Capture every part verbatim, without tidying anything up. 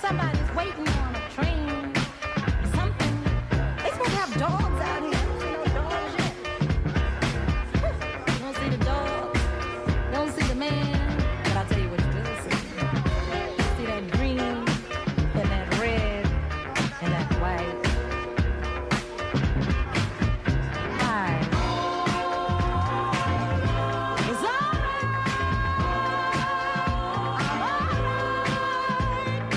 somebody's waiting on a train, something. They supposed to have dogs out here. You don't see no dogs yet. You don't see the dog. You don't see the man. But I'll tell you what you do see. You see that green and that red and that white. Hi. It's alright. I'm alright.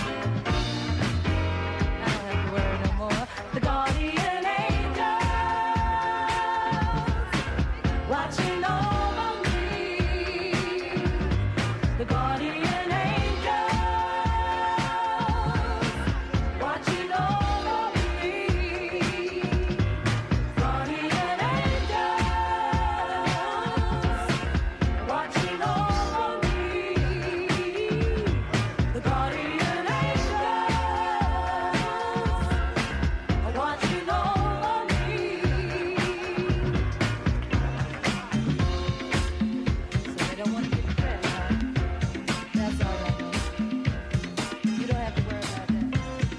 I don't have to worry no more. The guardian angels watching over me. The guardian angels watching over me. Guardian angels watching over me. The guardian angels are watching over me. So they don't want to get depressed, huh? That's all right. You don't have to worry about that.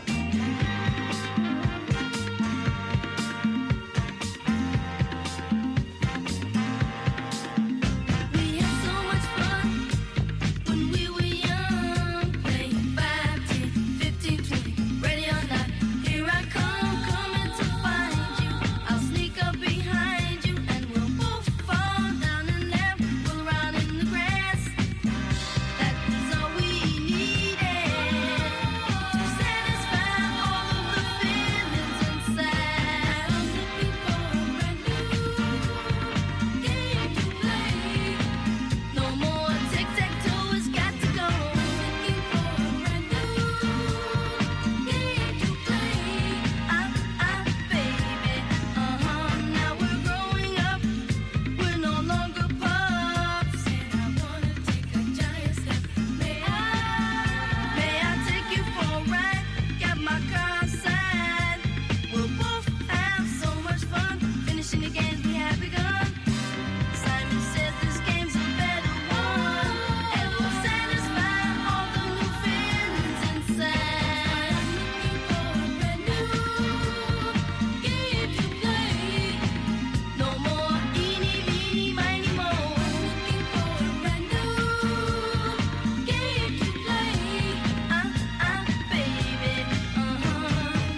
We had so much fun when we were young, playing five, ten, fifteen, twenty, ready or not. Here I come, coming to find you. I'll sneak up behind you, and we'll both fall down and then roll around in the grass. That is all we needed to satisfy all of the feelings inside. I'm looking for a brand new game to play. No more tic-tac-toe, it's got to go. Looking for a brand new game to play. Ah, ah, baby, uh-huh. Now we're growing up, we're no longer pups. And I wanna take a giant step. May I, may I take you for a ride? Got my car outside. We'll both have so much fun, finishing the games we have begun. Simon says this game's a better one, and we'll satisfy all the new feelings inside. I'm looking for a brand new game to play. No more eeny, meeny, miny, moe. Looking for a brand new game to play. Ah, ah, baby, uh-huh.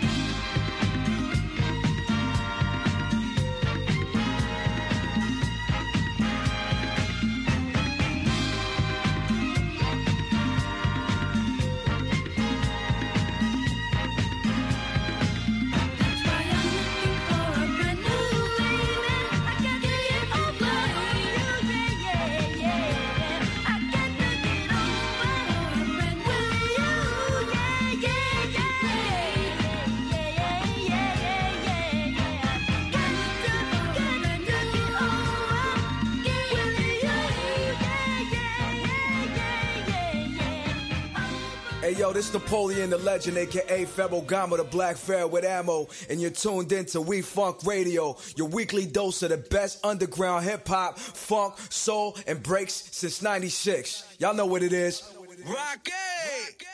That's why I'm looking for a brand new baby. I got to get over you, yeah, yeah, yeah. I got to get over a brand new you, yeah, yeah, yeah, yeah, yeah, yeah, yeah, yeah. Got to, got to get over, yeah, yeah, yeah, yeah, yeah, yeah. Hey yo, this Napoleon the Legend, aka Ferragamo, the Black Pharaoh with ammo, and you're tuned in to We Funk Radio, your weekly dose of the best underground hip hop, funk, soul, and breaks since ninety-six. Y'all know what it is. Rock it!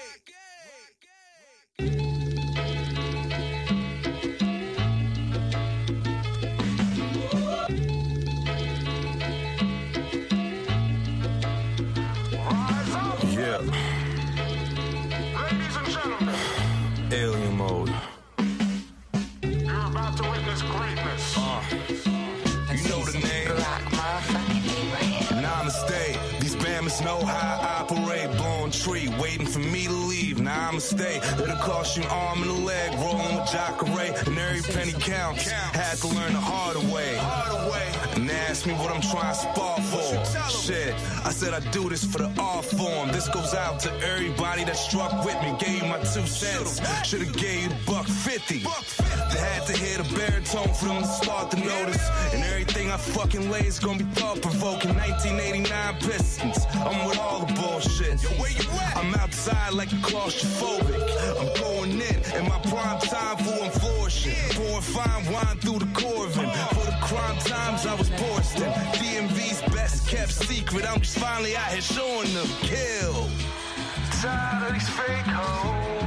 Yeah. Ladies and gentlemen, Alien mode. you're about to witness greatness. Uh, you know the name. Namaste. These Bammers know how I operate. Blown tree, waiting for me to leave. Namaste. It'll cost you an arm and a leg. Rolling with Jacare, and every penny counts. Had to learn the hard way. And they asked me what I'm trying to spar for. Shit, I said I do this for the art form. This goes out to everybody that struck with me. Gave you my two cents. Should've gave you the buck fifty. They had to hear the baritone for them to start to notice. And everything I fucking lay is gonna be thought-provoking. nineteen eighty-nine Pistons, I'm with all the bullshit. I'm outside like a claustrophobic. I'm going in, in my prime time for I'm flourishing. Pouring fine wine through the Corvin. For the crime times I was Borston. D M V's best kept secret. I'm just finally out here showing them. Kill. Tired of these fake hoes.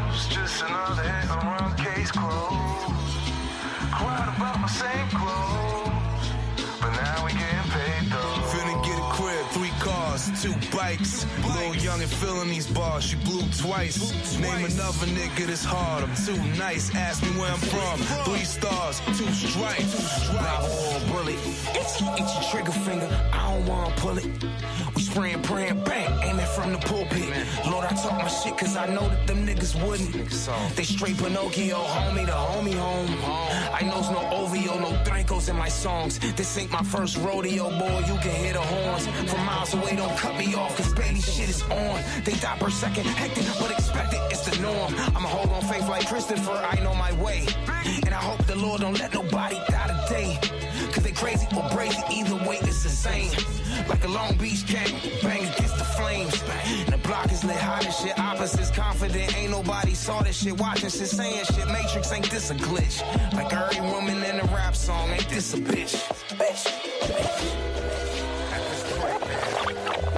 same clothes, but now we getting paid though. Finna get a crib, three cars, two bikes. Lil Young and feeling these bars, she blew twice. Name another nigga that's hard, I'm too nice. Ask me where I'm from, three stars, two stripes. Bravo or bullet, itchy, itchy trigger finger, I don't wanna pull it. We spraying, praying, bang, aiming from the pulpit. Lord, I talk my shit cause I know that them niggas wouldn't. They straight Pinocchio, homie, the homie home. I knows no O V O, no Drancos in my songs. This ain't my first rodeo, boy, you can hear the horns. From miles away, don't cut me off cause baby shit is on. They die per second, hectic, but expected, it's the norm. I'ma hold on faith like Christopher, I know my way. And I hope the Lord don't let nobody die today. Cause they crazy or brazy, either way it's the same. Like a Long Beach gang, bang against the flames. And the block is lit hot as shit, opposites confident. Ain't nobody saw this shit, watching shit, saying shit. Matrix, ain't this a glitch? Like every woman in a rap song, ain't this a bitch? Bitch, bitch. At this point, man,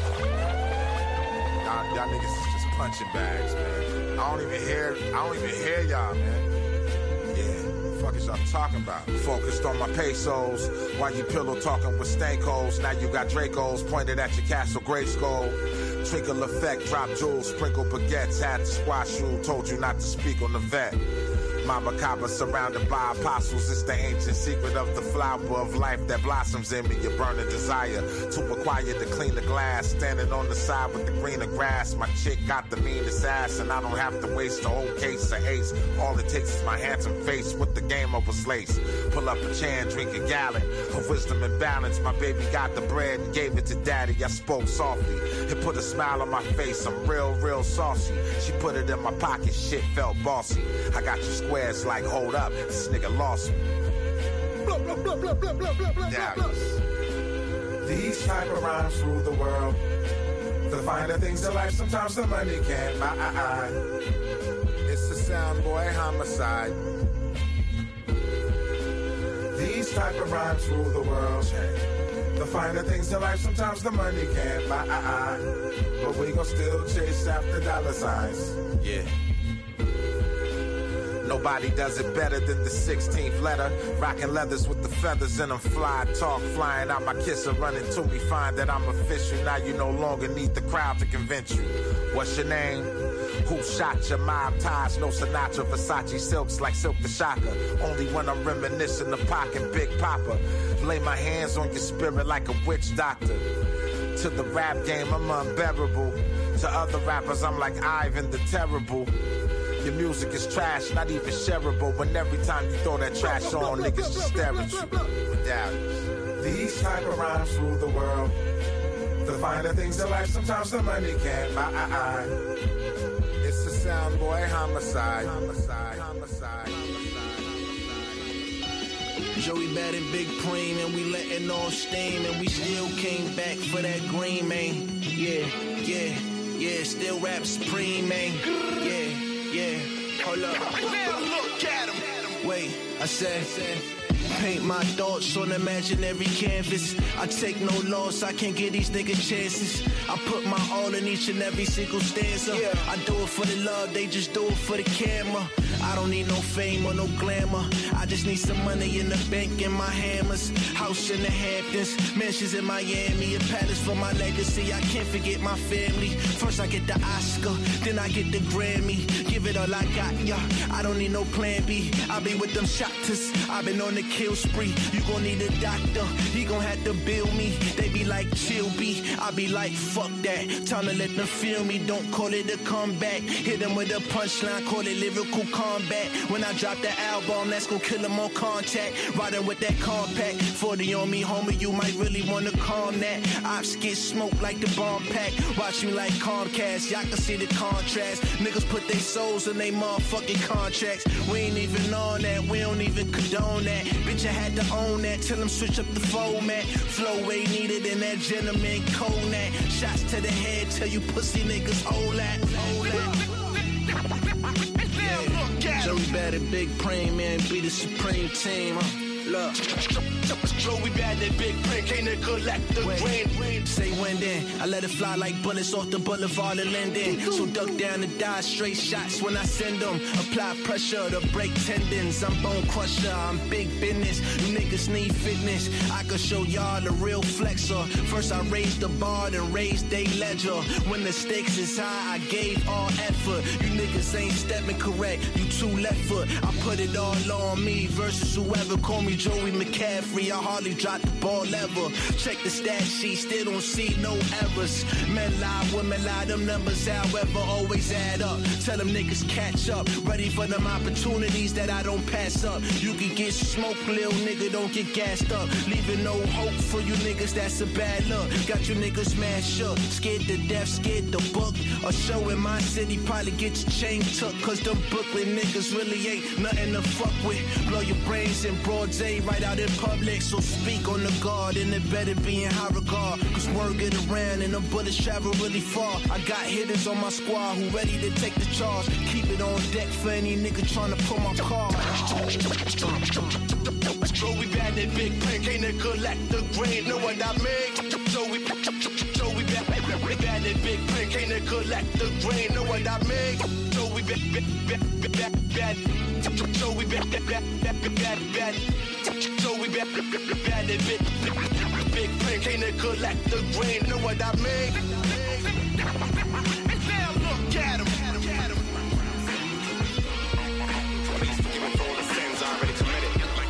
y'all, y'all niggas is just punching bags, man. I don't even hear, I don't even hear y'all, man. Fuck is y'all talking about? Focused on my pesos while you pillow talking with Stankos. Now you got Dracos pointed at your castle gray skull. Trickle effect, drop jewels, sprinkle baguettes. Had to squash you, told you not to speak on the vet. Mama Kaba surrounded by apostles. It's the ancient secret of the flower of life that blossoms in me. Your burning desire to acquire to clean the glass. Standing on the side with the greener grass. My chick got the meanest ass, and I don't have to waste a whole case of ace. All it takes is my handsome face with the game of a lace. Pull up a chair, drink a gallon of wisdom and balance. My baby got the bread and gave it to daddy. I spoke softly. It put a smile on my face. I'm real, real saucy. She put it in my pocket. Shit felt bossy. I got you square. It's like, hold up, this nigga lost me. Blah, blah, blah, blah, blah, blah, blah, blah, blah. These type of rhymes rule the world. The finer things in life, sometimes the money can't buy. It's the sound boy homicide. These type of rhymes rule the world. The finer things in life, sometimes the money can't buy. But we gon' still chase after dollar signs. Yeah. Nobody does it better than the sixteenth letter. Rockin' leathers with the feathers in them. Fly talk, flying out my kisser, running to me. Find that I'm official. Now you no longer need the crowd to convince you. What's your name? Who shot your mob ties? No Sinatra, Versace silks like Silk the Shocker. Only when I'm reminiscing of Pac and Big Papa. Lay my hands on your spirit like a witch doctor. To the rap game, I'm unbearable. To other rappers, I'm like Ivan the Terrible. Your music is trash, not even shareable. When every time you throw that trash on, niggas just stare at you. Without it. These type of rhymes rule the world. The finer things in life, sometimes the money can't buy. It's the sound boy homicide. Homicide, homicide, homicide. Joey Bad and Big Preem, and we letting off steam, and we still came back for that green, man. Yeah, yeah, yeah, still rap supreme, man. Yeah. Yeah, hold up. Now look at him. Wait, I said, paint my thoughts on imaginary canvas. I take no loss, I can't give these niggas chances. I put my all in each and every single stanza. Yeah. I do it for the love, they just do it for the camera. I don't need no fame or no glamour. I just need some money in the bank and my hammers. House in the Hamptons, mansions in Miami, a palace for my legacy. I can't forget my family. First I get the Oscar, then I get the Grammy. Give it all I got, yeah. I don't need no plan B. I be with them shotters. I been on the kill spree. You gon' need a doctor. He gon' have to bill me. They be like, chill B. I be like, fuck that. Time to let them feel me. Don't call it a comeback. Hit them with a punchline. Call it lyrical combat. When I drop the album, that's gon' kill them on contact. Riding with that compact. forty on me, homie. You might really wanna calm that. Ops get smoked like the bomb pack. Watch me like Comcast. Y'all can see the contrast. Niggas put their souls in they motherfucking contracts. We ain't even on that. We don't even condone that. Bitch, I had to own that. Till them switch up the format. Flow way needed in that gentleman Konak. Shots to the head. Tell you pussy niggas hold that. Hold that. Yeah. Joey Bad and Big Preem, man. Be the supreme team. Huh? Look, Joe, we bad that big print, can't they collect the grain? Say when then, I let it fly like bullets off the boulevard of Linden. So duck down and die, straight shots when I send them. Apply pressure to break tendons. I'm bone crusher, I'm big business. You niggas need fitness. I can show y'all the real flexor. First I raised the bar, then raised they ledger. When the stakes is high, I gave all effort. You niggas ain't stepping correct, you too left foot. I put it all on me versus whoever. Call me Joey McCaffrey, I hardly drop the ball ever. Check the stat sheet, still don't see no errors. Men lie, women lie, them numbers however always add up. Tell them niggas catch up, ready for them opportunities that I don't pass up. You can get smoked, lil nigga, don't get gassed up. Leaving no hope for you niggas, that's a bad look. Got you niggas mad shook, scared to death, scared to book. A show in my city probably get your chain took. Cause them Brooklyn niggas really ain't nothing to fuck with. Blow your brains in broad day right out in public. So speak on the guard and it better be in high regard. Cause word get around and the bullets travel really far. I got hitters on my squad who ready to take the charge. Keep it on deck for any nigga trying to pull my car. Bro, we bad that big print, can't they collect the grain? Know what I mean? So we, so we bad, bad, bad that big print, can't they collect the grain? Know what I mean? So we bad, bad, bad, bad, bad. So we bad, bad, bad, bad, bad. So we bad, bad that big, big print, can't they collect the grain? Know what I mean? Now look at him. Please forgive me for all the sins already committed.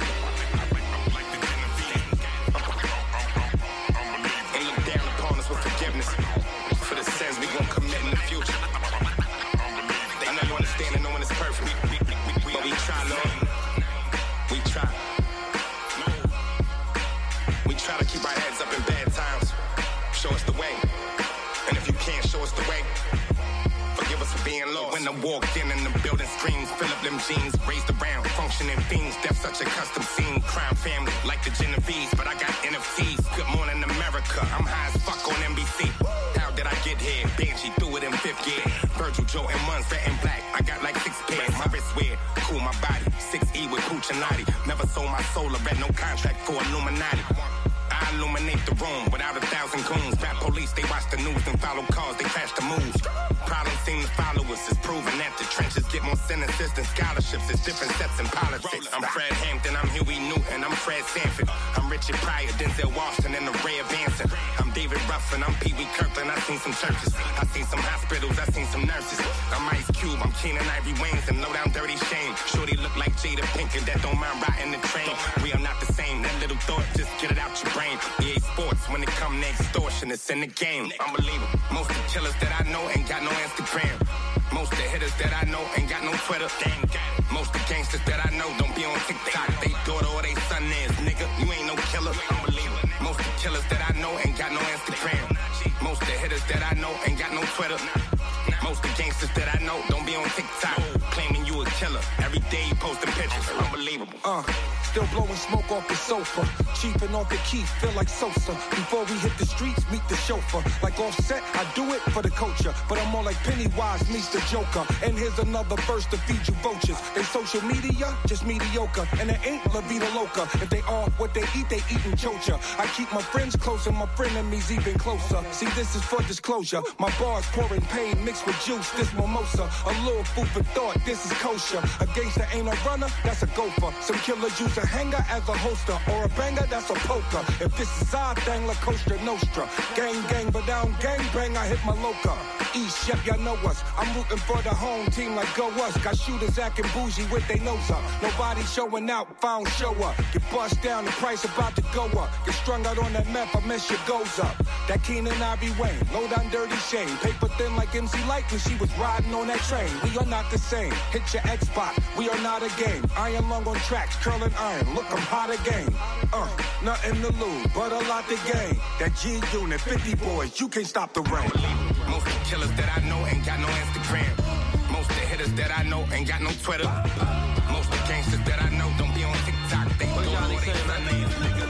And look down upon us with forgiveness for the sins we gon' commit in the future. I know you understand and no one is perfect, but we try, Lord. We try. We try to keep our heads up in bad times. Show us the way. And if you can't show us the way, forgive us for being lost. When I walked in and the building screams, fill up them jeans, raised around, functioning fiends. Death such a custom scene, crime family like the Genovese, but I got N F Ts. Good morning America, I'm high as fuck on N B C. How did I get here? Banshee threw it in fifth gear. Virgil, Joe, and Muns, red and black. I got like six pairs. My wrist weird, cool my body. six E with Puccinati. Never sold my soul or read no contract for Illuminati. I illuminate the room without a thousand goons. Rap police, they watch the news and follow cars, they crash the moves. Problems seem to follow us, it's proven that the trenches get more sentences than scholarships. It's different steps in politics. I'm Fred Hampton, I'm Huey Newton, I'm Fred Sanford. I'm Richard Pryor, Denzel Washington, and the Ray of Anson. I'm David Ruffin, I'm Pee Wee Kirkland. I seen some churches, I seen some hospitals, I seen some nurses. I'm Ice Cube, I'm Keenan Ivory Wayans, and low down dirty shame. Shorty look like Jada Pinkett, that don't mind riding the train. We are not the same, that little thought, just get it out your brain. E A Sports, when it come to extortion, it's in the game. Unbelievable. Most of the killers that I know ain't got no Instagram. Most of the hitters that I know ain't got no Twitter. Most of the gangsters that I know don't be on TikTok. They daughter or they son is, nigga. You ain't no killer. Unbelievable. Most of the killers that I know ain't got no Instagram. Most of the hitters that I know ain't got no Twitter. Most of the gangsters that I know don't be on TikTok. Claiming you a killer. Every day you posting pictures. Unbelievable. Uh. Still blowing smoke off the sofa. Cheaping off the key, feel like Sosa. Before we hit the streets, meet the chauffeur. Like Offset, I do it for the culture. But I'm more like Pennywise meets the Joker. And here's another verse to feed you vultures. They social media, just mediocre. And it ain't La Vida Loca. If they are what they eat, they eatin' chocha. I keep my friends close and my frenemies even closer. See, this is for disclosure. My bars pouring pain mixed with juice, this mimosa. A little food for thought, this is kosher. A gangster ain't a runner, that's a gopher. Some killers use a hanger as a holster, or a banger, that's a poker. If this is our thing, La Costa Nostra. Gang, gang, but down gang bang, I hit my loca. East, yep, y'all know us. I'm rooting for the home team like go us. Got shooters acting bougie with they nose up. Nobody showing out, found show up. Get bust down, the price about to go up. Get strung out on that map, I miss your goes up. That Keenan Ivory Wayne, low down dirty shame. Paper thin like M C Light when she was riding on that train. We are not the same. Hit your Xbox, we are not a game. Iron lung on tracks, curling iron. Look, I'm hot again. Uh, nothing to lose, but a lot to gain. That G unit, fifty boys, you can't stop the rain. Most of the killers that I know ain't got no Instagram. Most of the hitters that I know ain't got no Twitter. Most of the gangsters that I know don't be on TikTok. They go to all they son names, nigga.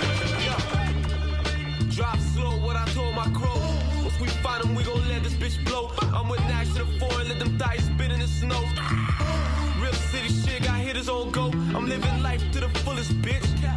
Drop slow, what I told my crew. Once we find them, we gon' let this bitch blow. I'm with Nash to the four and let them dice spin in the snow. Real city shit, got hitters on go. I'm living life to the fullest, bitch.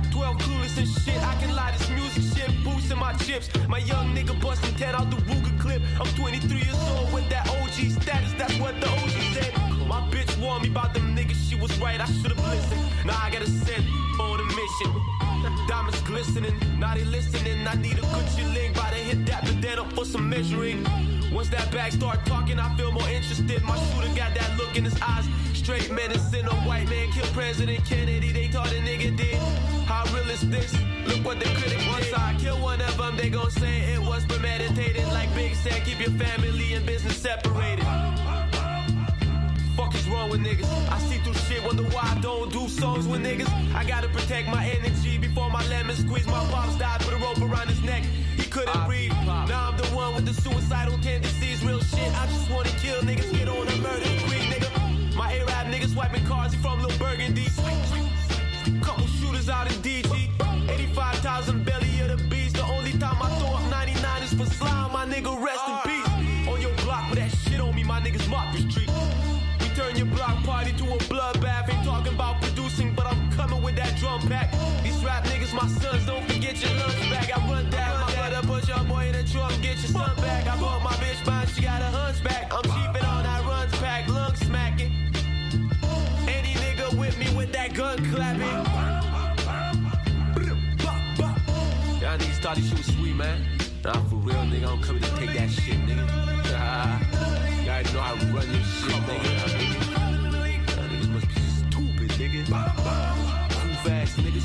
clips. My young nigga busting ten out the Ruger clip. I'm twenty-three years old with that O G status, that's what the O G said. My bitch warned me about them niggas, she was right, I should've listened. Now I gotta send on a mission. Diamonds glistening, now they listening. I need a Gucci link, by the hit that bandana for some measuring. Once that bag start talking, I feel more interested. My shooter got that look in his eyes, straight menacing. A white man killed President Kennedy, they thought a nigga did. How real is this? Look what the critics did. Once I kill one of them, they gon' say it was premeditated. Like Big said, keep your family and business separated. Fuck is wrong with niggas? I see through shit, wonder why I don't do songs with niggas. I gotta protect my energy before my lemon squeeze. My pops died, put a rope around his neck. He couldn't I breathe. Now I'm the one with the suicidal tendencies. Real shit, I just wanna kill niggas. Get on a murder spree, nigga. My A-Rap niggas swiping cars from Lil Burgundy. Couple shooters out in D G. eighty-five thousand belly of the beast. The only time I throw up ninety-nine is for slime. My nigga, rest in peace. On your block with that shit on me, my niggas mark the street. Turn your block party to a bloodbath. Ain't talking about producing, but I'm coming with that drum pack. These rap niggas, my sons, don't forget your lunch bag. I run that, my brother push your boy in the trunk, get your son back. I bought my bitch mine, she got a hunchback. I'm keeping on that runs pack, lung smacking. Any nigga with me with that gun clapping. Y'all niggas thought this shit was sweet, man. Nah, for real, nigga, I'm coming to take that shit, nigga. Y'all know how to run this shit, nigga. Y'all niggas must be stupid, nigga. Cool fast niggas.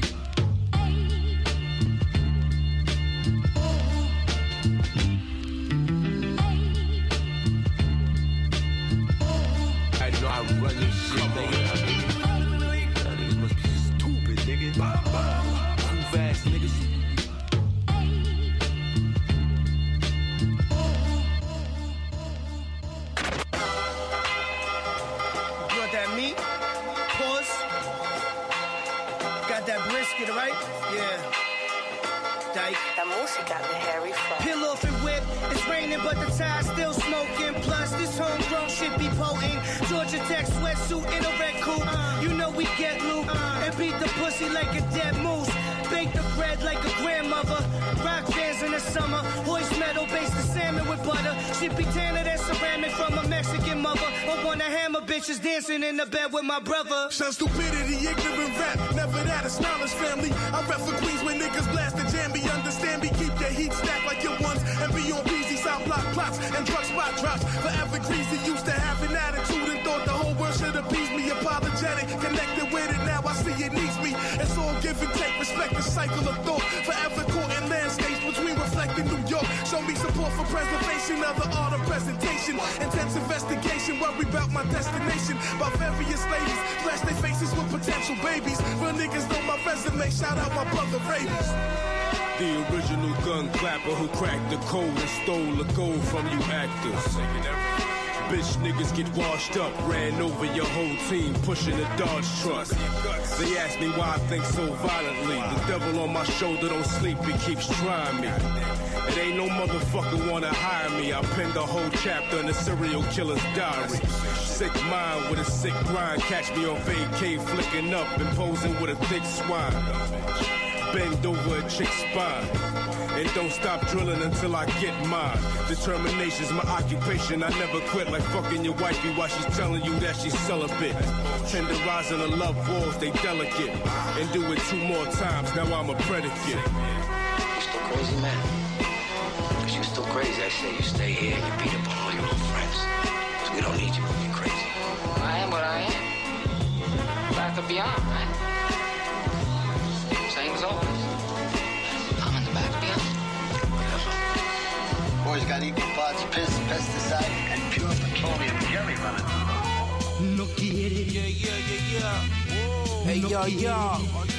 I know how to run this shit, nigga. Y'all niggas must be stupid, nigga. Cool fast niggas. Meat, pause, got that brisket, right? Yeah. Dyke. That música de Harry Flow. Peel off and whip, it's raining but the tire's still smoking. Plus this homegrown shit be potent. Georgia Tech sweatsuit in a red coupe. Uh, you know we get loot uh, and beat the pussy like a dead moose. Bake the bread like a grandmother. Rock bands in the summer. Hoist metal, baste the salmon with butter. Shit be tanner than ceramic from a Mexican mother. I wanna hammer bitches dancing in the bed with my brother. Shun stupidity, ignorant rap. Never that, a smiler's family. I rap for Queens when niggas blast the jam. Be understand me, keep your heat stacked like your ones. And be on Beezy, South Block plots and drug spot drops. Forever greasy, used to have an attitude and thought the whole world should appease me. Apologetic, connected with it, now I see it needs me. It's all give and take, respect the cycle of thought. Forever caught in landscapes between reflecting New York. Show me support for preservation of the art of presentation. Intense investigation, worry about my destination. By various ladies, flash their faces with potential babies. Real niggas know my resume, shout out my brother Ravens. The original gun clapper who cracked the code and stole the gold from you actors. Bitch niggas get washed up, ran over your whole team, pushing a Dodge truck. They ask me why I think so violently. The devil on my shoulder don't sleep, he keeps trying me. It ain't no motherfucker wanna hire me. I penned a whole chapter in the serial killer's diary. Sick mind with a sick grind, catch me on vacay, flicking up and posing with a thick swine. Bend over a chick's spine. And don't stop drilling until I get mine. Determination's my occupation. I never quit like fucking your wifey while she's telling you that she's celibate. Tenderizing the love walls, they delicate. And do it two more times, now I'm a predicate. You still crazy, man? Cause you still crazy, I say you stay here and you beat up on all your old friends. Cause we don't need you when you're crazy. I am what I am. Back and beyond, right? Same as always. I'm in the back beyond. Boys got equal parts piss, pesticide, and pure petroleum jelly running. No quiere. Yeah, yeah, yeah, yeah. Hey, yo, yo.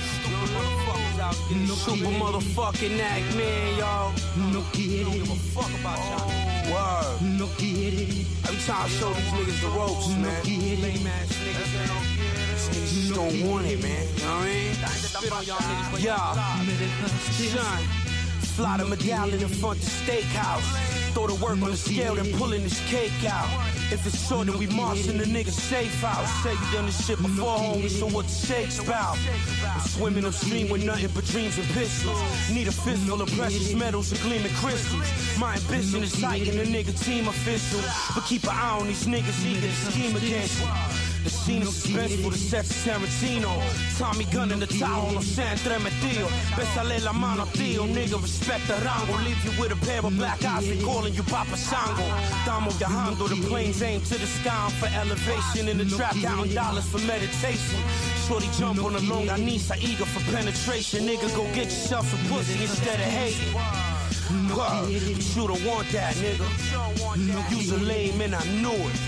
No super motherfucking act, man, y'all. No quiere. Don't give a fuck about y'all. Word. No quiere. I'm trying to show these niggas the ropes, man. No quiere. Lame ass niggas. These niggas just don't want it, man. You know what I mean? Spit on y'all niggas, but y'all. Son. Fly the medallion in front the steakhouse. Throw the work on the scale, then pulling this cake out. If it's short, then we marching the niggas safe out. Say you done this shit before, homie, so what the shake's about? I'm swimming upstream with nothing but dreams and pistols. Need a fistful of precious metals and gleaming crystals. My ambition is heighten a nigga team official. But keep an eye on these niggas eager to scheme against you. The scene is suspenseful, the sets of Tarantino. Tommy gun in the towel, no sé entremetido. Bésale la mano, tío, nigga, respect the rango. Leave you with a pair of black eyes, they calling you Papa Shango. Estamos viajando, the planes aim to the sky for elevation. In the trap, counting dollars for meditation. Shorty jump on the longanisa, eager for penetration. Nigga, go get yourself some pussy instead of hating. Word, you don't want that, nigga. You's a lame and I knew it.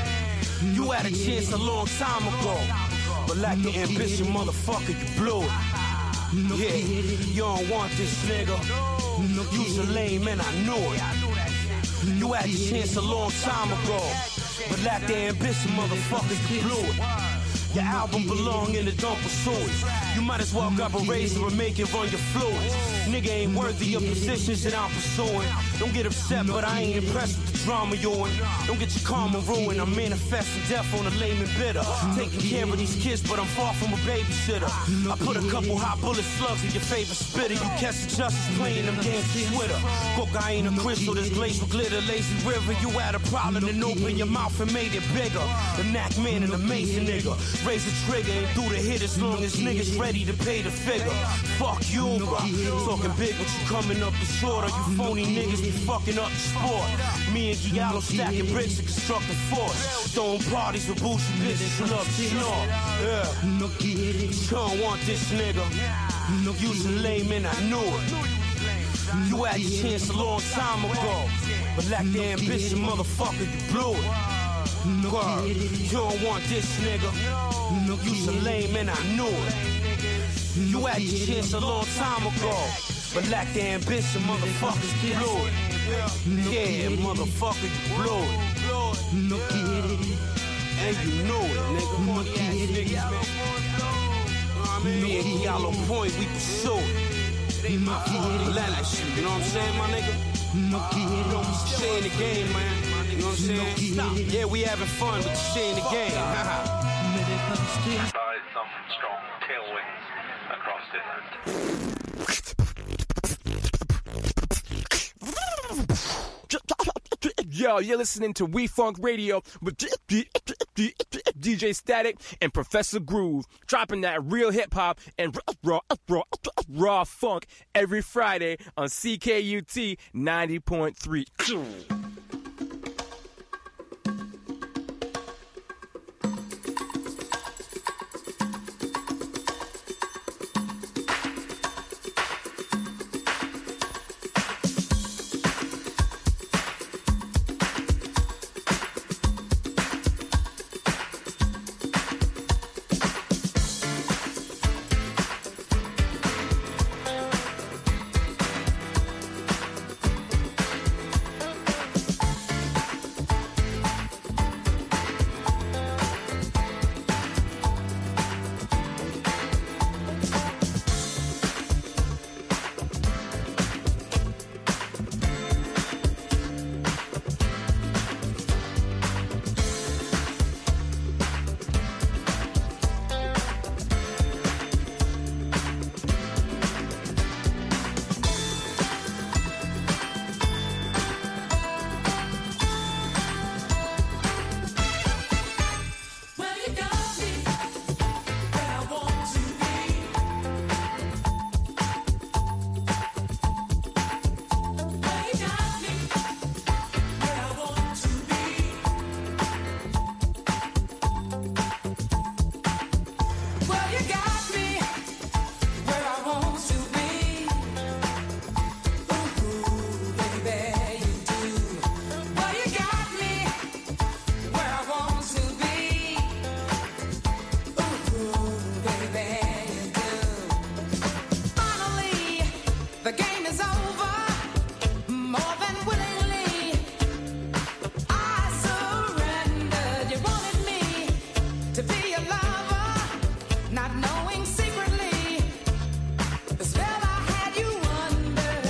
You had a chance a long time ago, but like the ambition, motherfucker, you blew it. Yeah, you don't want this nigga. You's a lame and I knew it. You had a chance a long time ago, but like the ambition, motherfucker, you blew it. Your album belong in the dump of swords. You might as well grab a razor and make it run your fluids. Nigga ain't worthy of positions that I'm pursuing. Don't get upset, but I ain't impressed with the drama you're in. Don't get your karma ruined. I'm manifesting death on a lame and bitter. Taking care of these kids, but I'm far from a babysitter. I put a couple hot bullet slugs in your favorite spitter. You catch the justice playing them games to Twitter. Cocaine, a crystal that's glazed with glitter, lazy river. You had a problem and opened your mouth and made it bigger. The knack man, an amazing nigga. Raise the trigger and do the hit as long as niggas ready to pay the figure. Fuck you, bro. Talking big, but you coming up the shorter. You phony niggas be fucking up the sport. Me and Giallo stacking bricks to construct a force. Throwing parties with bougie bitches who love to snort. Yeah. You don't want this nigga. You's a lame and I knew it. You had your chance a long time ago, but lack the ambition, motherfucker, you blew it. Word, you don't want this nigga. You's a lame and I knew it. You had your chance a long time ago, but lack the ambition, motherfuckers, you blew it. Yeah, motherfucker, you blew it. And you knew it, nigga. Funny ass niggas, man. Me and Giallo Point, we pursue it. It ain't my fault. Let that shit, you know what I'm saying, my nigga? You know, stay in the game, man. You know what I'm saying? Stop. Yeah, we having fun, but stay in the game. Started some strong tailwinds across it. Yo, you're listening to We Funk Radio with D J Static and Professor Groove, dropping that real hip hop and raw, raw, raw funk every Friday on C K U T ninety point three.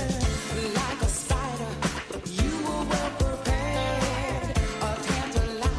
Like a spider, you were well prepared, a tantalizing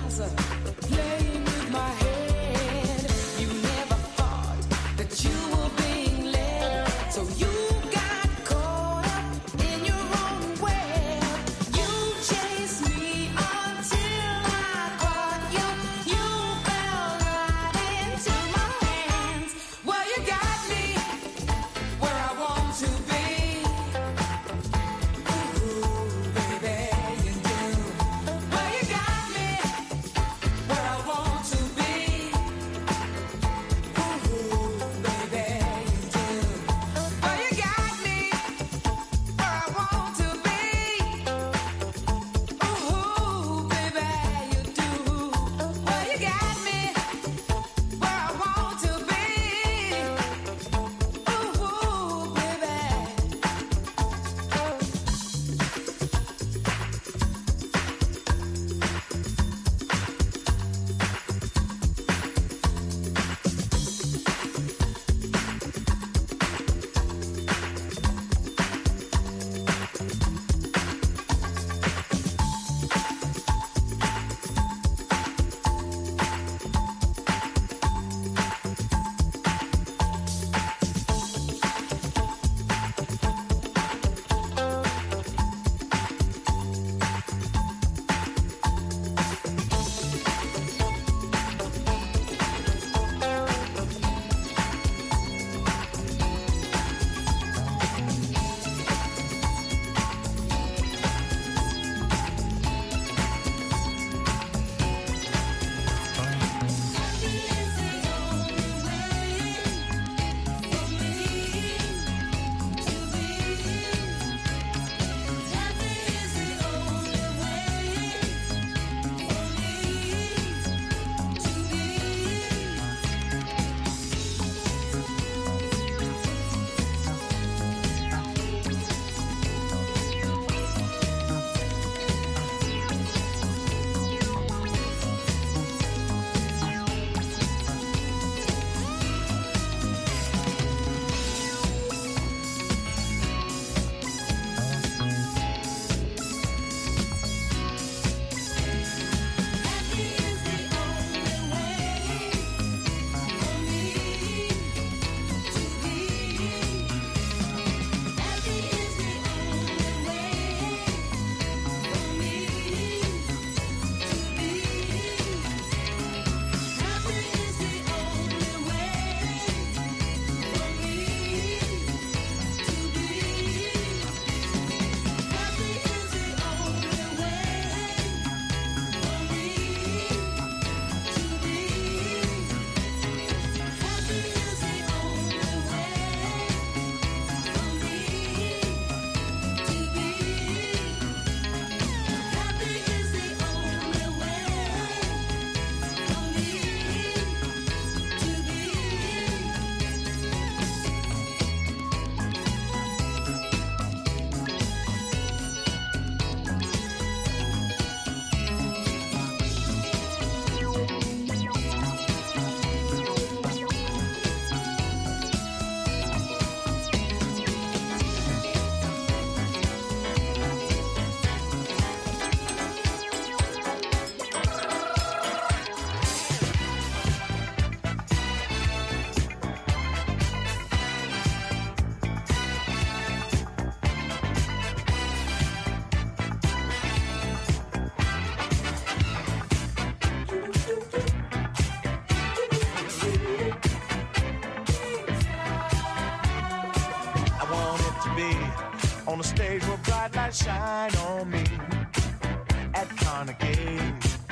on a stage where bright lights shine on me. At Carnegie,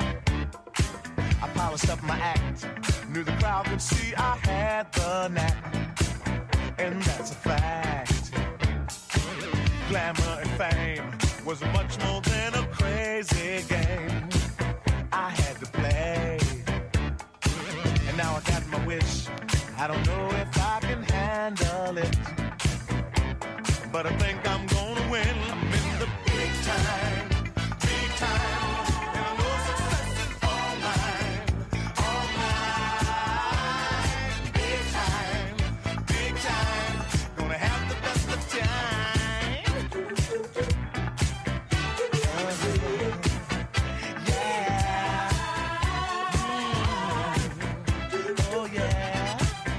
I polished up my act. Knew the crowd could see I had the knack, and that's a fact. Glamour and fame was much more than a crazy game I had to play. And now I got my wish. I don't know if I can handle it, but I think I'm gonna win. I'm in the big time, big time. And I know success is all mine, all mine. Big time, big time. Gonna have the best of time. Yeah. Mm. Oh yeah.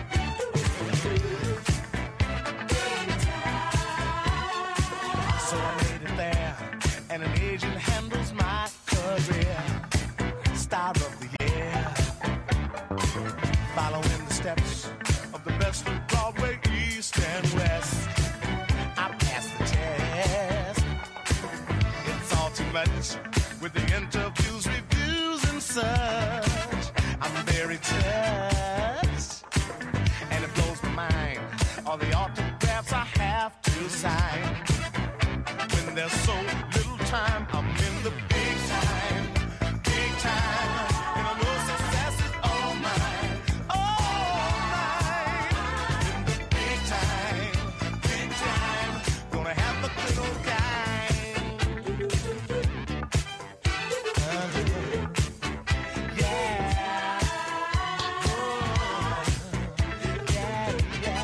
So I made it there, and an agent handles my career. Star of the year, following the steps of the best of Broadway, East and West. I passed the test. It's all too much with the interviews, reviews, and such. I'm very touched, and it blows my mind. All the autographs I have to sign. When there's so little time, I'm in the big time, big time. And I know success is all mine, all mine. In the big time, big time. Gonna have the good old time. Uh-huh. Yeah. Oh. Yeah, yeah.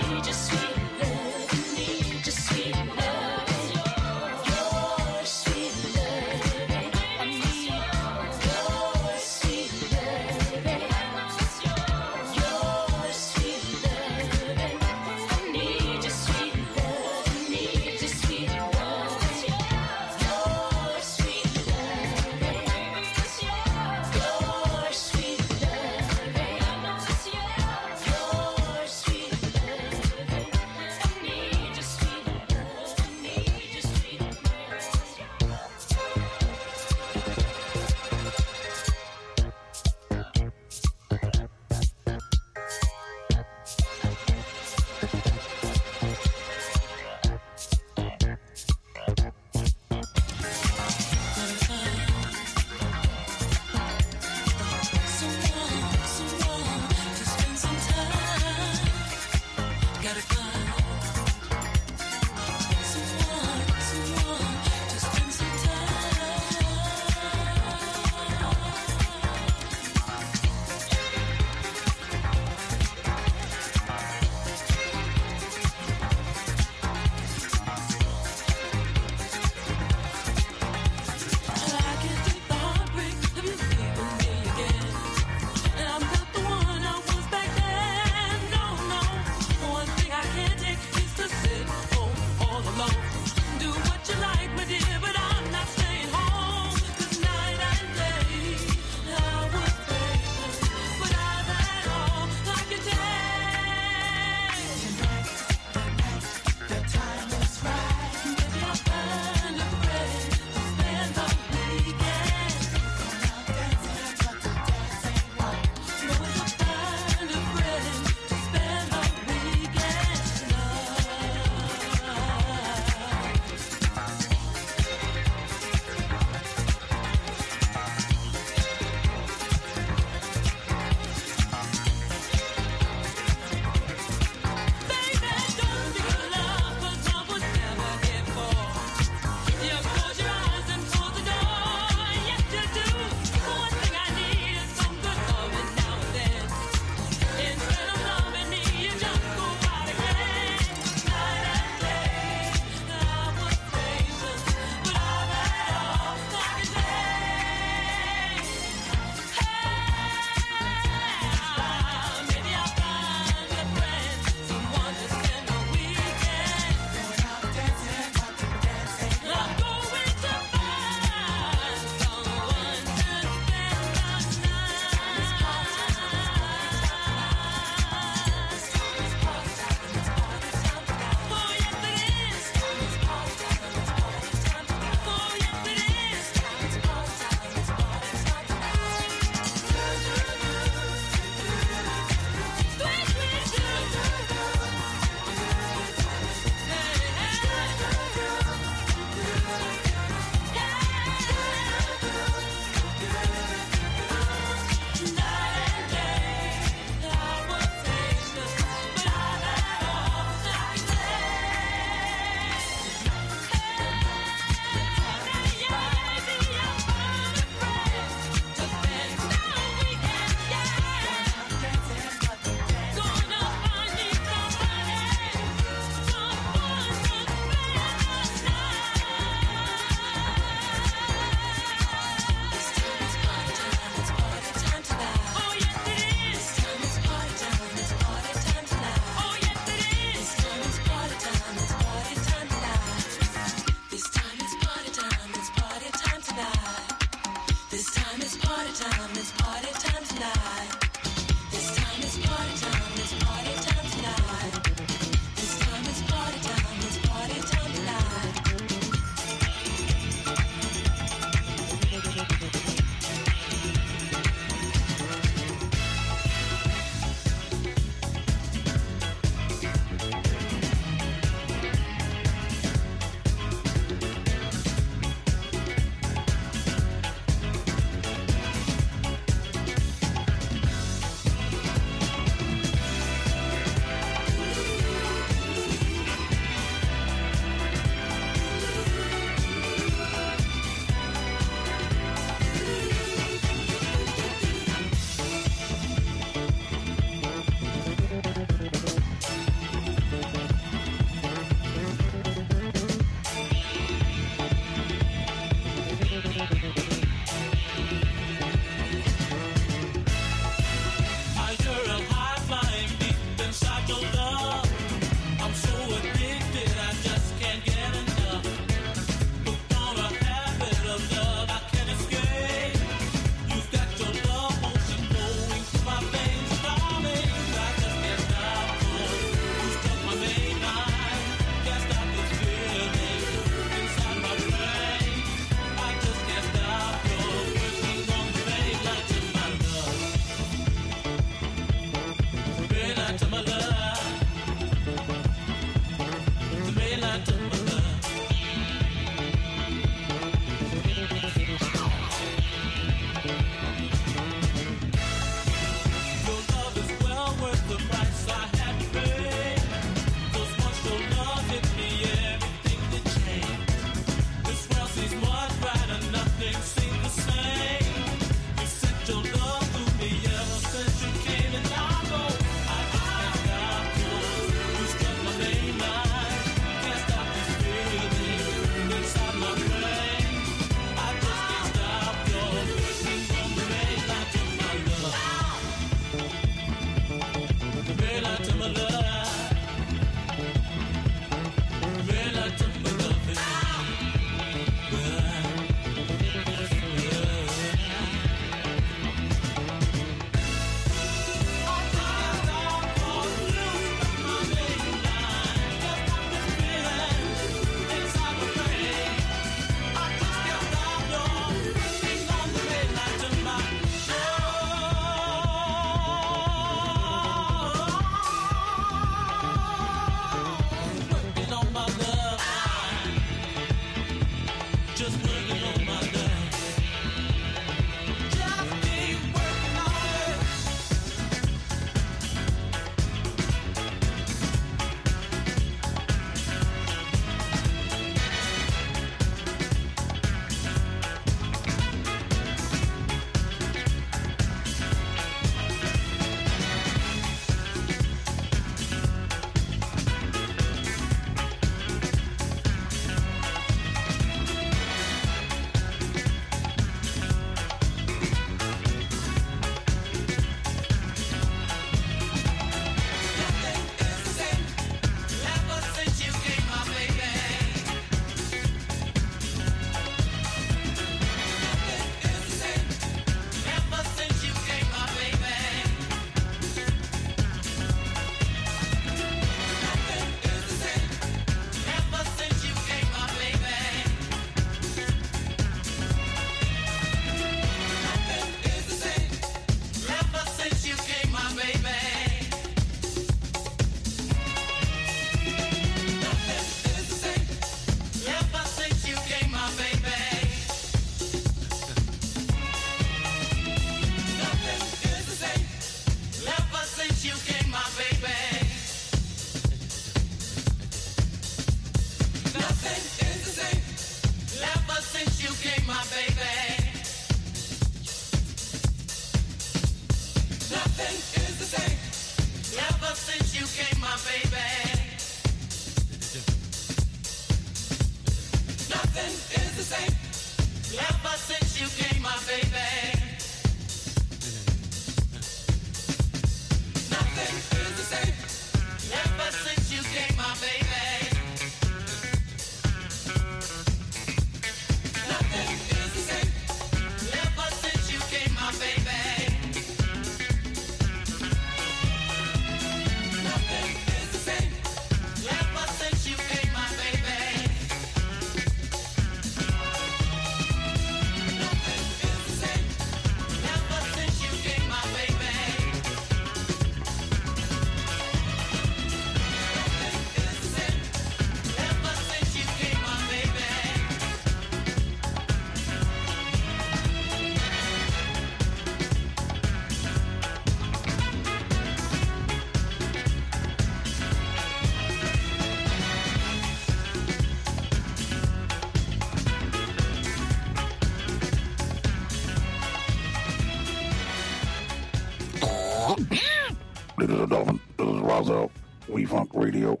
gentlemen, this is Roselle, We Funk Radio.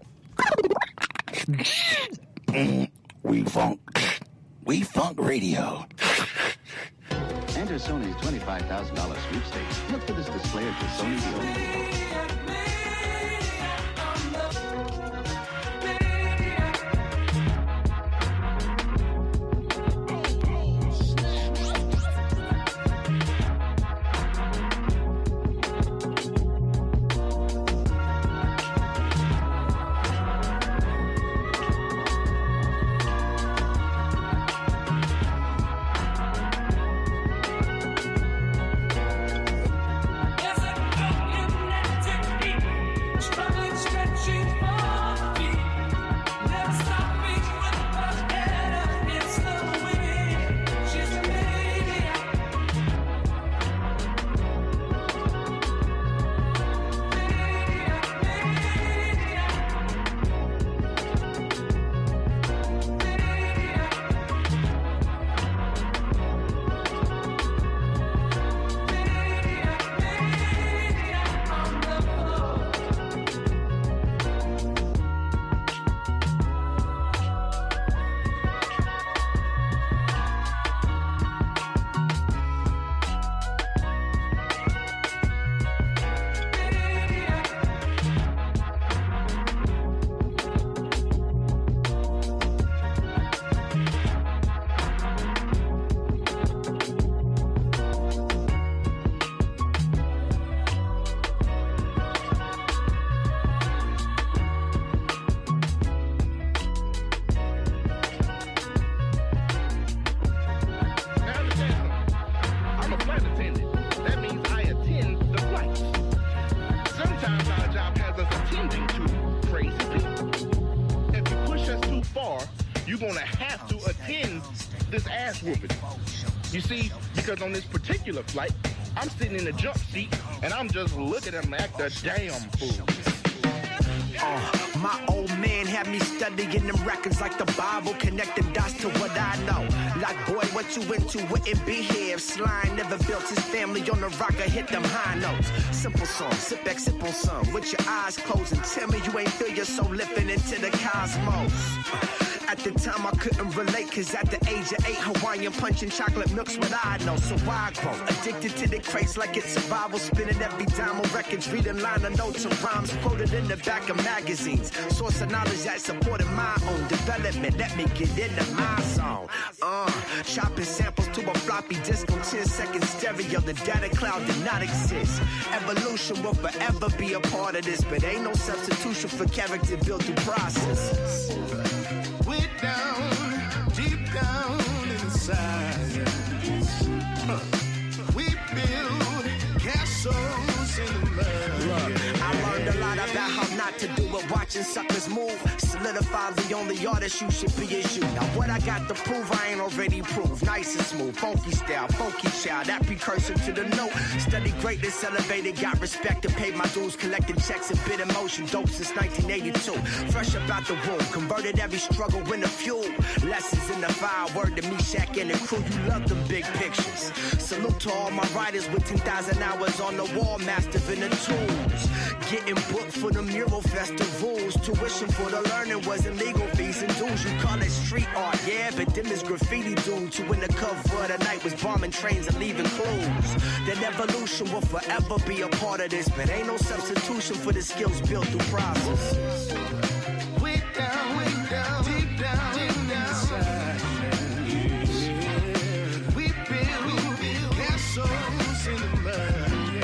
We Funk. We Funk Radio. Enter Sony's twenty-five thousand dollars sweepstakes. Look for this display at your Sony dealer. Because on this particular flight, I'm sitting in the jump seat and I'm just looking at them act a damn fool. Uh, my old man had me studying them records like the Bible, connecting dots to what I know. Like, boy, what you into wouldn't be here if Sly never built his family on the rock or hit them high notes. Simple song, sit back, sip on some, with your eyes closed and tell me you ain't feel your soul lifting into the cosmos. At the time I couldn't relate, cause at the age of eight, Hawaiian punching chocolate milk's what I know. So I grow addicted to the crates like it's survival, spinning every dime on records, reading liner notes and rhymes quoted in the back of magazines. Source of knowledge that supported my own development. Let me get into my zone. Uh, chopping samples to a floppy disk on ten second stereo. The data cloud did not exist. Evolution will forever be a part of this, but ain't no substitution for character built through processes. Way down, deep down inside, huh. We build castles in the mud. Look, I learned a lot about how not to do it, watching suckers move. Solidify the only artist you should be is you. Now what I got to prove, I ain't already proved. Nice and smooth, funky style, funky child, that precursor to the note. Study greatness, elevated, got respect and paid my dues. Collecting checks and bit emotion, dope since nineteen eighty-two. Fresh about the womb, converted every struggle into fuel. Lessons in the fire, word to me, Shaq and the crew. You love them big pictures. Salute to all my writers with ten thousand hours on the wall, mastering the tools. Getting booked for the mural festivals. Tuition for the learning wasn't legal fees and dues. You call it street art, yeah, but them is graffiti dudes who in the cover of the night was bombing trains and leaving clues. That evolution will forever be a part of this, but ain't no substitution for the skills built through process. Way down, way down, deep down, deep down inside. Yeah. We build castles in the mud.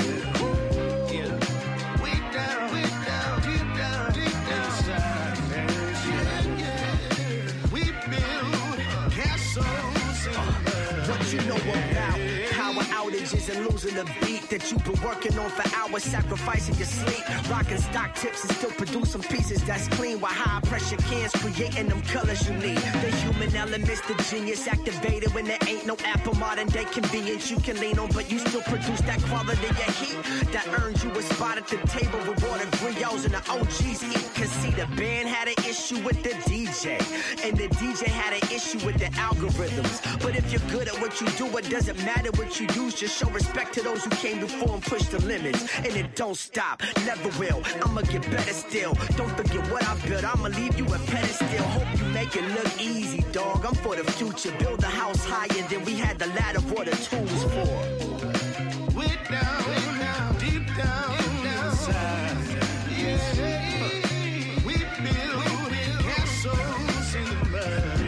You know about power outages and losing the beat that you've been working on for hours, sacrificing your sleep, rocking stock tips and still producing pieces that's clean while high pressure cans creating them colors you need. The human element's the genius activated when there ain't no Apple modern day convenience you can lean on, but you still produce that quality of heat that earned you a spot at the table with water griots and the O Gs eat. Cause see, the band had an issue with the D J and the D J had an issue with the algorithms. But if you're good at what you do, it doesn't matter what you use, just show respect respect to those who came before and pushed the limits. And it don't stop, never will. I'ma get better still. Don't forget what I built. I'ma leave you a pedestal. Hope you make it look easy, dog. I'm for the future. Build a house higher than we had the ladder for the tools for. Way down, way down, deep down, deep down inside. Yeah. We build castles in the mud.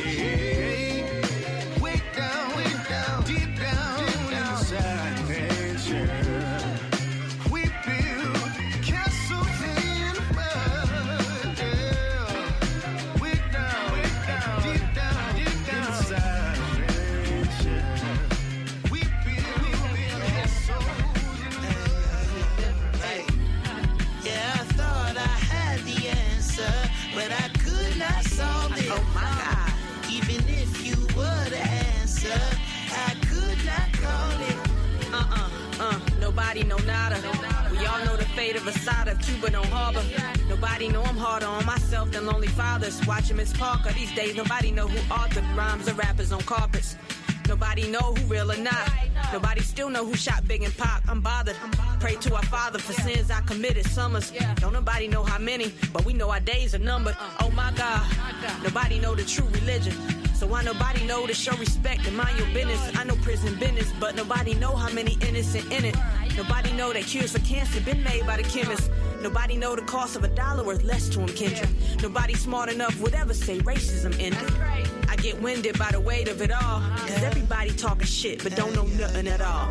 Yeah. Way down, way down, deep down, deep down inside nature. We build castles in the mud. Yeah. Way down, way down, deep down, deep down inside nature. We build castles in the mud. Hey. Yeah, I thought I had the answer, but I could not solve it. Oh my God. Even if you were the answer, I could not call it. Uh-uh, uh, nobody know nada. We all know the fate of Asada, Cuba don't harbor. Nobody know I'm harder on myself than lonely fathers. Watching Miss Parker these days, nobody know who authored rhymes or rappers on carpets. Nobody know who real or not. Nobody still know who shot Big and Pac. I'm bothered. Pray to our Father for sins I committed. Summers, don't nobody know how many, but we know our days are numbered. Oh my God, nobody know the true religion. So why nobody know to show respect and mind your business? I know prison business, but nobody know how many innocent in it. Nobody know that cures for cancer been made by the chemist. Nobody know the cost of a dollar worth less to him, Kendrick. Nobody smart enough would ever say racism ended. I get winded by the weight of it all, cause everybody talking shit but don't know nothing at all.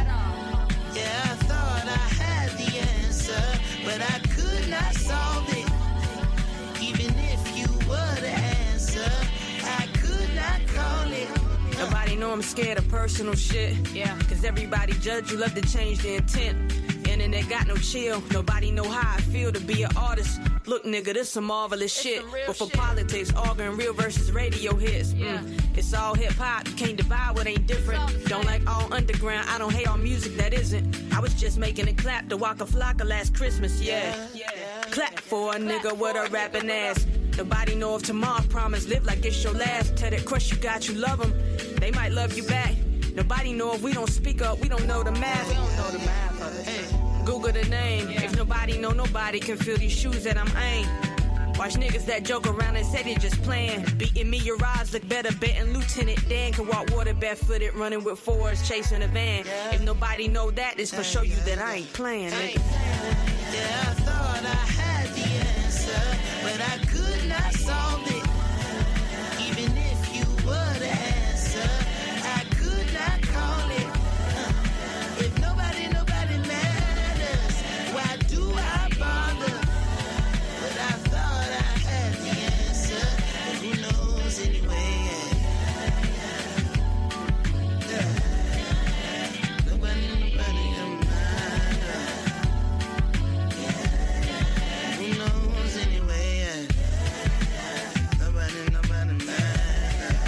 Yeah, I thought I had the answer, but I could not solve it. Even if you were the answer, I could not call it. Nobody know I'm scared of personal shit. Yeah, cause everybody judge you, love to change the intent. Internet got no chill. Nobody know how I feel to be an artist. Look, nigga, this some marvelous it's shit. But for shit. Politics, arguing real versus radio hits. Yeah. Mm, it's all hip hop. You can't divide what ain't different. So don't like all underground. I don't hate all music that isn't. I was just making it clap to Waka Flocka last Christmas. Yeah. Yeah. Yeah. Clap for a nigga with a rapping ass. Nobody know if tomorrow promise live like it's your last. Tell that crush you got, you love them. They might love you back. Nobody know if we don't speak up, we don't know the math. We don't know the math of it. Hey. Google the name. Yeah. If nobody know, nobody can feel these shoes that I'm aimed. Watch niggas that joke around and say they just playing. Beating me, your odds look better. Betting Lieutenant Dan can walk water barefooted, running with fours, chasing a van. Yeah. If nobody know that, it's for show you that I ain't playing, nigga. Yeah, I thought I had the answer, but I could not solve it. Even if you were the answer, I could not call it. Uh, if nobody, nobody matters, why do I bother? But I thought I had the answer, but who knows anyway? Yeah. Yeah. Nobody, nobody matters. Yeah. Who knows anyway? Yeah. Nobody, nobody matters.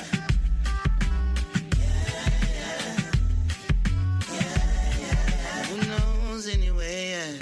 Who knows anyway? Yeah.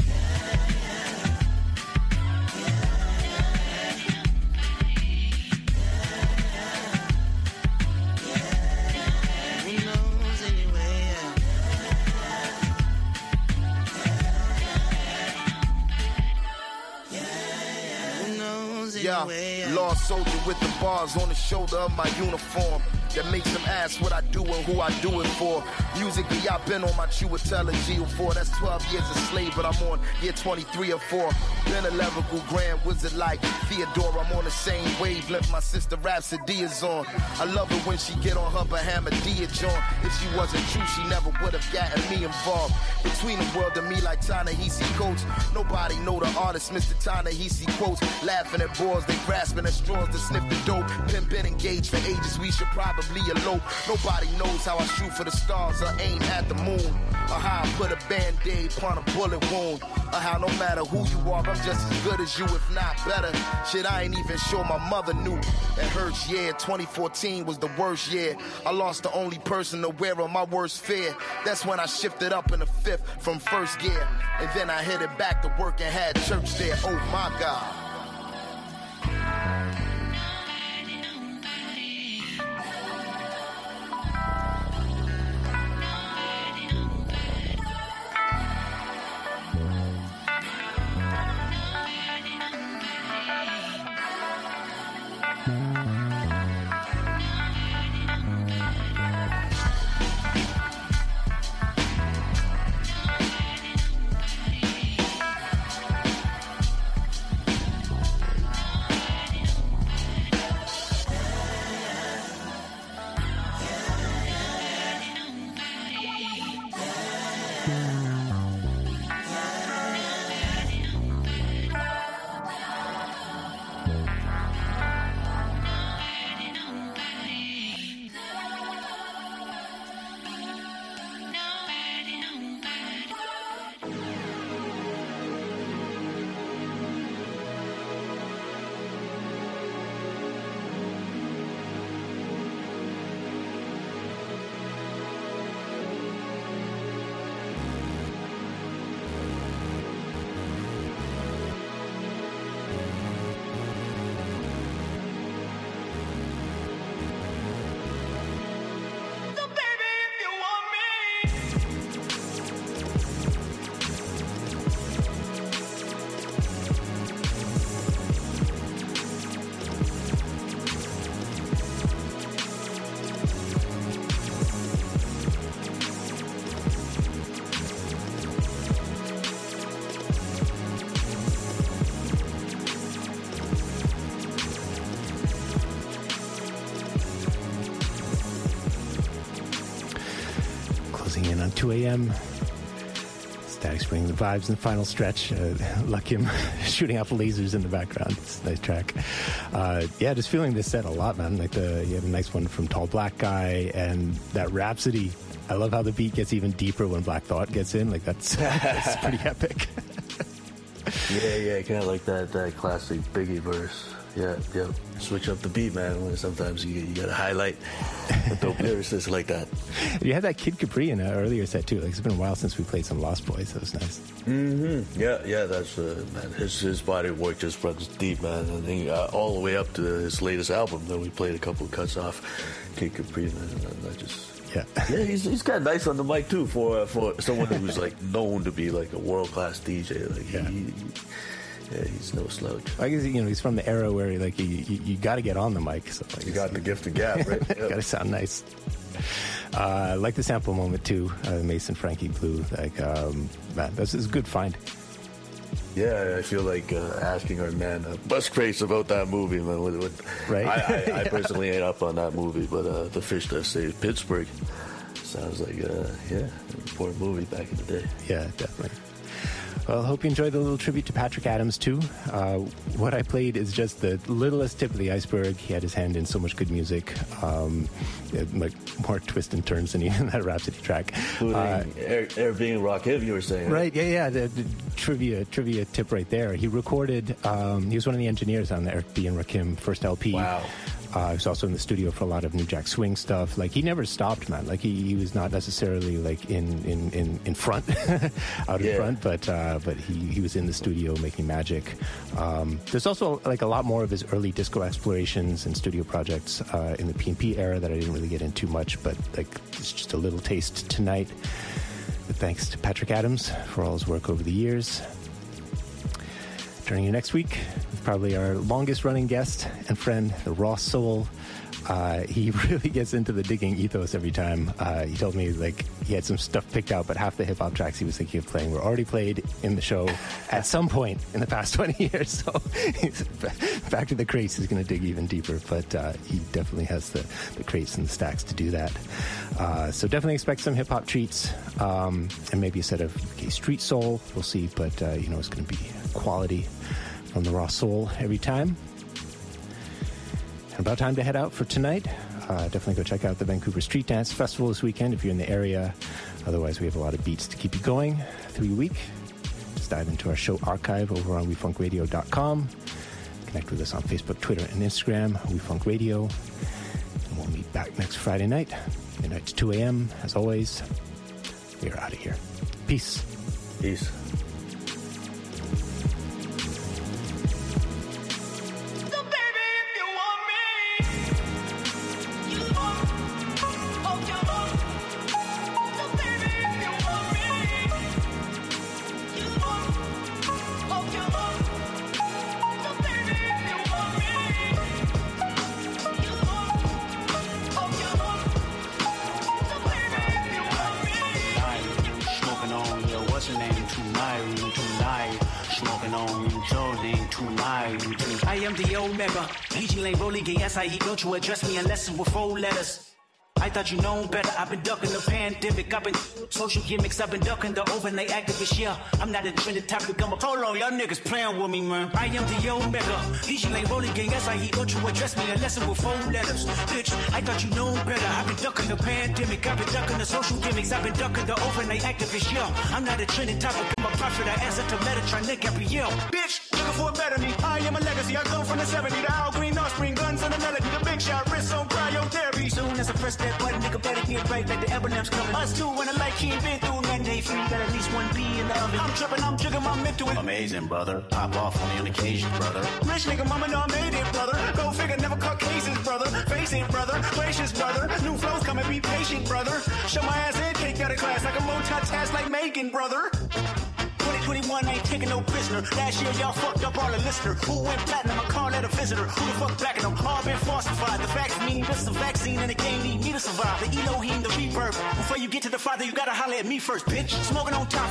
Yeah, lost soldier with the bars on the shoulder of my uniform. That makes them ask what I do and who I do it for. Musically, I've been on my true intelligence for. That's twelve years a slave, but I'm on year twenty-three or four. Been a lyrical grand wizard like Theodore. I'm on the same wavelength my sister Rhapsody is on. I love it when she get on her Bahamadia joint. If she wasn't true, she never would have gotten me involved. Between the world and me like Ta-Nehisi Coates. Nobody know the artist, Mister Ta-Nehisi quotes. Laughing at boys, they grasping at straws to sniff the dope. Been been engaged for ages, we should probably elope. Nobody knows how I shoot for the stars or aim at the moon, or how I put a band-aid upon a bullet wound, or how no matter who you are, I'm just as good as you, if not better. Shit, I ain't even sure my mother knew. It hurts, yeah, twenty fourteen was the worst year. I lost the only person aware of my worst fear. That's when I shifted up in the fifth from first gear, and then I headed back to work and had church there. Oh my God. two a.m. Static's bringing the vibes in the final stretch. Uh, lucky him shooting off lasers in the background. It's a nice track. Uh, yeah, just feeling this set a lot, man. Like the you have a nice one from Tall Black Guy and that Rhapsody. I love how the beat gets even deeper when Black Thought gets in. Like that's that's pretty epic. Yeah, yeah, kind of like that that classic Biggie verse. Yeah, yeah. Switch up the beat, man. When sometimes you you gotta highlight the dope lyricists like that. You had that Kid Capri in an earlier set too. Like it's been a while since we played some Lost Boys. That was nice. Mm-hmm. Yeah, yeah. That's uh, man. His his body of work just runs deep, man. And he, uh, all the way up to his latest album. Then we played a couple of cuts off Kid Capri, man. And I just. Yeah, yeah, he's he's kind of nice on the mic too for for someone who's like known to be like a world class D J. Like yeah. he, he Yeah, he's no slouch. I guess you know he's from the era where like you you, you got to get on the mic. So like, you got the gift of gab, right? Yep. Got to sound nice. Uh, I like the sample moment too. Uh, Mason Frankie Blue. Like um, man, this is a good find. Yeah, I feel like uh, asking our man uh, Bus Craze about that movie, man. With, with, right. I, I, I yeah. personally ain't up on that movie, but uh, The Fish That Saved Pittsburgh sounds like uh, yeah, an important movie back in the day. Yeah, definitely. Well, I hope you enjoyed the little tribute to Patrick Adams, too. Uh, what I played is just the littlest tip of the iceberg. He had his hand in so much good music, um, like more twists and turns than even that Rhapsody track. Including uh, Air, Air being Rakim, you were saying. Right, right yeah, yeah. The, the trivia trivia tip right there. He recorded, um, he was one of the engineers on the Eric B. and Rakim first L P. Wow. Uh, he was also in the studio for a lot of New Jack Swing stuff. Like, he never stopped, man. Like, he, he was not necessarily, like, in, in, in, in front, out in yeah. front, but uh, but he, he was in the studio making magic. Um, there's also, like, a lot more of his early disco explorations and studio projects uh, in the P and P era that I didn't really get into much, but, like, it's just a little taste tonight. But thanks to Patrick Adams for all his work over the years. Joining you next week, probably our longest running guest and friend, the Raw Soul. Uh, he really gets into the digging ethos every time. Uh, he told me like he had some stuff picked out, but half the hip hop tracks he was thinking of playing were already played in the show at some point in the past twenty years. So he's back to the crates. He's going to dig even deeper, but uh, he definitely has the, the crates and the stacks to do that. Uh, so definitely expect some hip hop treats um, and maybe a set of U K street soul. We'll see, but uh, you know it's going to be quality from the Raw Soul every time. And about time to head out for tonight. Uh, definitely go check out the Vancouver Street Dance Festival this weekend if you're in the area. Otherwise, we have a lot of beats to keep you going through your week. Just dive into our show archive over on we funk radio dot com. Connect with us on Facebook, Twitter, and Instagram, WeFunk Radio. And we'll meet back next Friday night, midnight to two a.m. As always, we are out of here. Peace. Peace. Yes, I eat. Don't you address me unless it's with four letters. I thought you known better. I've been ducking the pandemic. I've been social gimmicks. I've been ducking the overnight activist. Yeah, I'm not a trending topic. I'm a hold on, y'all niggas playing with me, man. I am the Omega. These you ain't rolling gang. Yes, I eat. Don't you address me unless it's with four letters. Bitch, I thought you known better. I've been ducking the pandemic. I've been ducking the social gimmicks. I've been ducking the overnight activist. Yeah, I'm not a trending topic. I'm a prophet. I answer to Metatron, Nick Gabrielle. Bitch, looking for a better me. I am a legacy. I come from the seventies. The Al Green, offspring, guns and the melody. The big shot, wrist on cryotherapy. Soon as I press that button, nigga better get right like the Eminem's coming. Us two when I like he ain't been through nothing. Day free, got at least one B in the oven. I'm tripping, I'm jigging my mental. Amazing, brother. Pop off only on occasion, brother. Rich nigga, mama know I made it, brother. Go figure, never cut cases, brother. Face it, brother. Gracious, brother. New flows coming, be patient, brother. Show my ass in, take out of class like a multitask like Megan, brother. twenty twenty-one ain't taking no prisoner. Last year y'all fucked up all the listener. Who went platinum? I call that a visitor. Who the fuck blacking them? All been falsified. The facts mean this is a vaccine and the game need me to survive. The Elohim, the rebirth. Before you get to the Father, you gotta holler at me first, bitch. Smoking on top.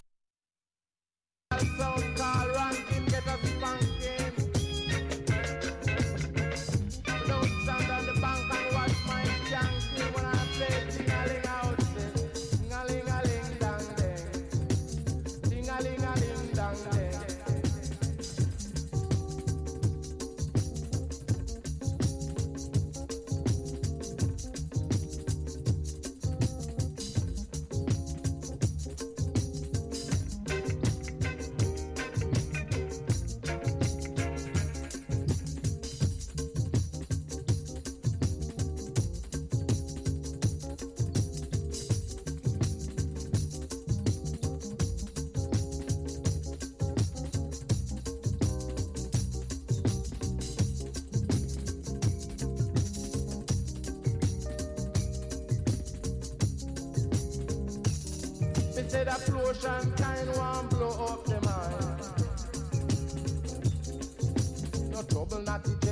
say that Flotion kind one blow up the mind. No trouble, not the